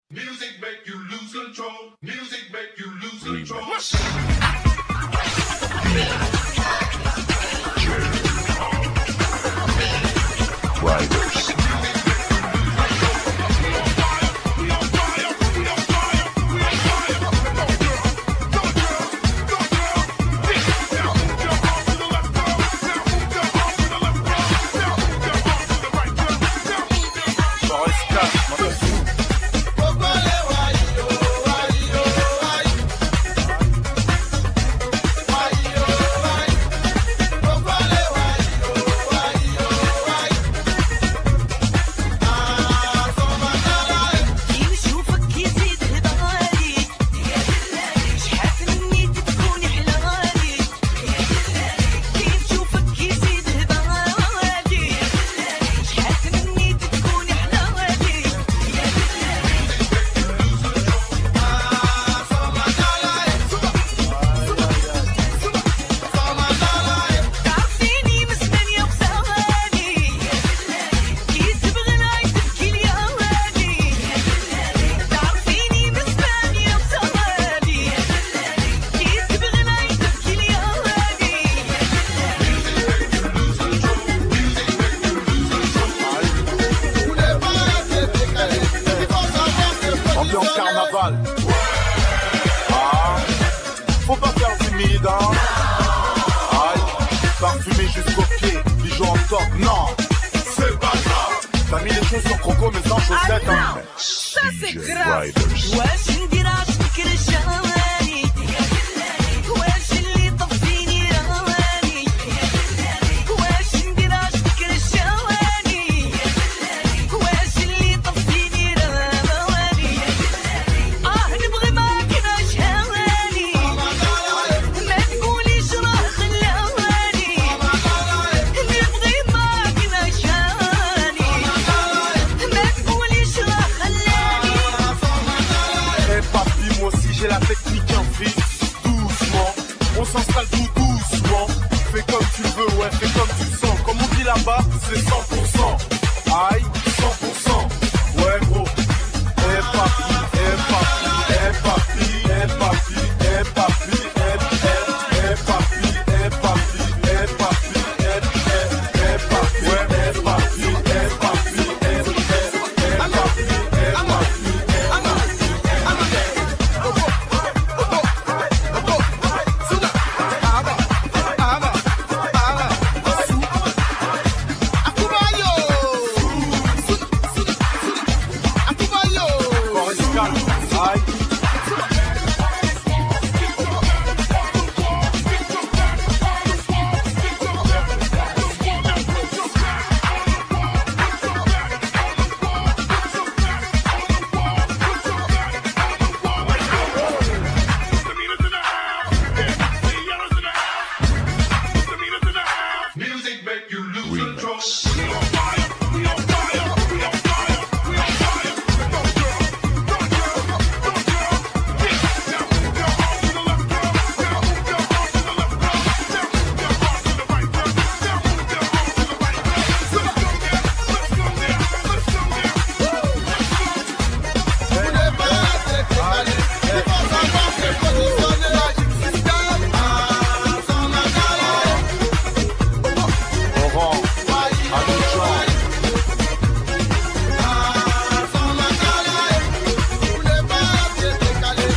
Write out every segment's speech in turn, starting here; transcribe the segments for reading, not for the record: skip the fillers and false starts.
Music make you lose control. Music make you lose control. Riders. Carnaval. Ah, faut pas faire timide, hein. Aïe, parfumé jusqu'au pied, bijoux en top, non, c'est pas grave. T'as mis les choses sur croco, mais sans chaussettes, hein. Ça c'est grave. J'ai la technique en fils, doucement, on s'installe tout doucement. Fais comme tu veux, ouais, fais comme tu sens. Comme on dit là-bas, c'est 100%. Aïe, 100%. Ouais, gros. Eh papi, eh papi, eh papi, eh papi, eh papi, eh papi, eh papi, eh papi, eh papi, ouais, eh papi, eh papi, eh papi,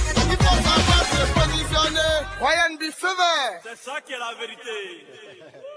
C'est ça qui est la vérité.